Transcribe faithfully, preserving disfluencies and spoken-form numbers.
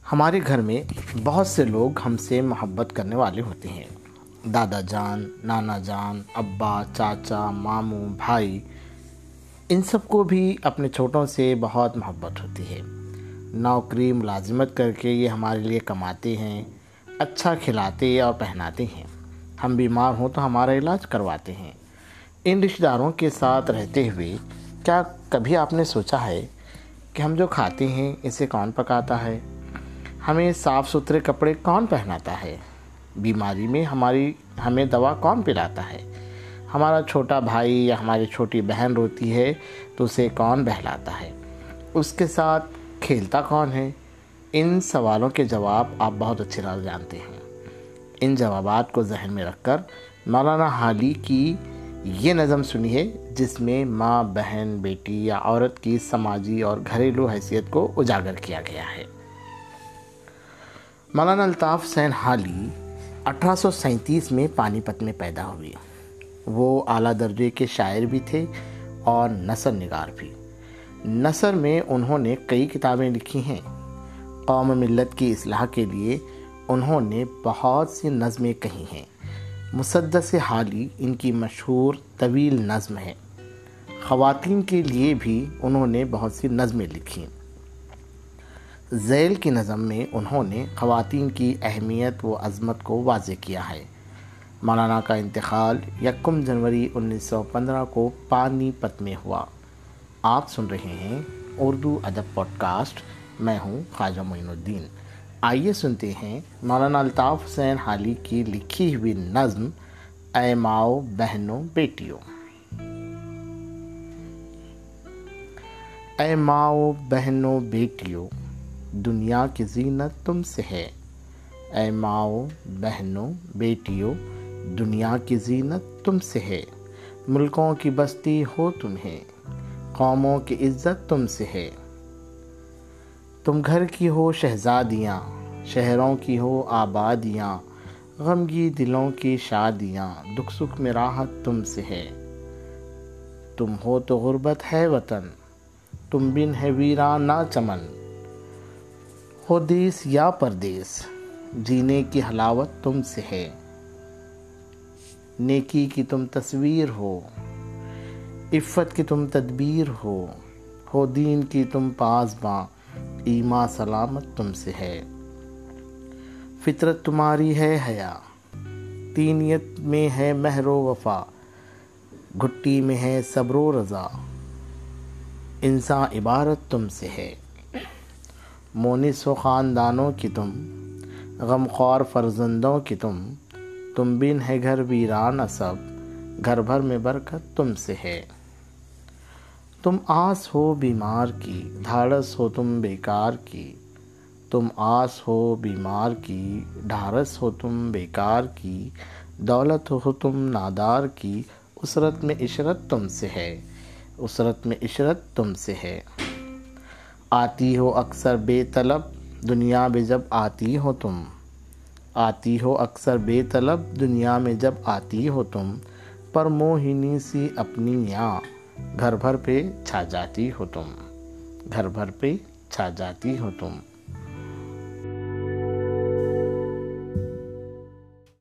ہمارے گھر میں بہت سے لوگ ہم سے محبت کرنے والے ہوتے ہیں۔ دادا جان، نانا جان، ابا، چاچا، ماموں، بھائی، ان سب کو بھی اپنے چھوٹوں سے بہت محبت ہوتی ہے۔ نوکری ملازمت کر کے یہ ہمارے لیے کماتے ہیں، اچھا کھلاتے اور پہناتے ہیں۔ ہم بیمار ہوں تو ہمارا علاج کرواتے ہیں۔ ان رشتہ داروں کے ساتھ رہتے ہوئے کیا کبھی آپ نے سوچا ہے کہ ہم جو کھاتے ہیں اسے کون پکاتا ہے؟ ہمیں صاف ستھرے کپڑے کون پہناتا ہے؟ بیماری میں ہماری ہمیں دوا کون پلاتا ہے؟ ہمارا چھوٹا بھائی یا ہماری چھوٹی بہن روتی ہے تو اسے کون بہلاتا ہے؟ اس کے ساتھ کھیلتا کون ہے؟ ان سوالوں کے جواب آپ بہت اچھی طرح جانتے ہیں۔ ان جوابات کو ذہن میں رکھ کر مولانا حالی کی یہ نظم سنیے، جس میں ماں، بہن، بیٹی یا عورت کی سماجی اور گھریلو حیثیت کو اجاگر کیا گیا ہے۔ مولانا الطاف حسین حالی اٹھارہ سو سینتیس میں پانی پت میں پیدا ہوئے۔ وہ اعلیٰ درجے کے شاعر بھی تھے اور نثر نگار بھی۔ نثر میں انہوں نے کئی کتابیں لکھی ہیں۔ قوم ملت کی اصلاح کے لیے انہوں نے بہت سی نظمیں کہی ہیں۔ مسدس حالی ان کی مشہور طویل نظم ہے۔ خواتین کے لیے بھی انہوں نے بہت سی نظمیں لکھی۔ ذیل کی نظم میں انہوں نے خواتین کی اہمیت و عظمت کو واضح کیا ہے۔ مولانا کا انتقال یکم جنوری انیس سو پندرہ کو پانی پت میں ہوا۔ آپ سن رہے ہیں اردو ادب پوڈ کاسٹ، میں ہوں خواجہ معین الدین۔ آئیے سنتے ہیں مولانا الطاف حسین حالی کی لکھی ہوئی نظم اے ماؤ بہنوں بیٹیوں۔ اے ماؤ بہنوں بیٹیوں، دنیا کی زینت تم سے ہے۔ اے ماؤ بہنوں بیٹیوں، دنیا کی زینت تم سے ہے۔ ملکوں کی بستی ہو تمہیں، قوموں کی عزت تم سے ہے۔ تم گھر کی ہو شہزادیاں، شہروں کی ہو آبادیاں، غمگی دلوں کی شادیاں، دکھ سکھ میں راحت تم سے ہے۔ تم ہو تو غربت ہے وطن، تم بن ہے ویران نہ چمن۔ ہو دیس یا پردیس، جینے کی حلاوت تم سے ہے۔ نیکی کی تم تصویر ہو، عفت کی تم تدبیر ہو۔ ہو دین کی تم پاسباں، ایمان سلامت تم سے ہے۔ فطرت تمہاری ہے حیا، تینیت میں ہے مہر و وفا۔ گھٹی میں ہے صبر و رضا، انسان عبارت تم سے ہے۔ مونس و خاندانوں کی تم، غمخوار فرزندوں کی تم۔ تم بن ہے گھر ویران سب، گھر بھر میں برکت تم سے ہے۔ تم آس ہو بیمار کی، ڈھارس ہو تم بیکار کی۔ تم آس ہو بیمار کی، ڈھارس ہو تم بیکار کی۔ دولت ہو تم نادار کی، اسرت میں عشرت تم سے ہے۔ اسرت میں عشرت تم سے ہے۔ آتی ہو اکثر بے طلب، دنیا میں جب آتی ہو تم۔ آتی ہو اکثر بے طلب، دنیا میں جب آتی ہو تم۔ پر موہنی سی اپنی یاں، گھر بھر پہ چھا جاتی ہو تم۔ گھر بھر پہ چھا جاتی ہو تم۔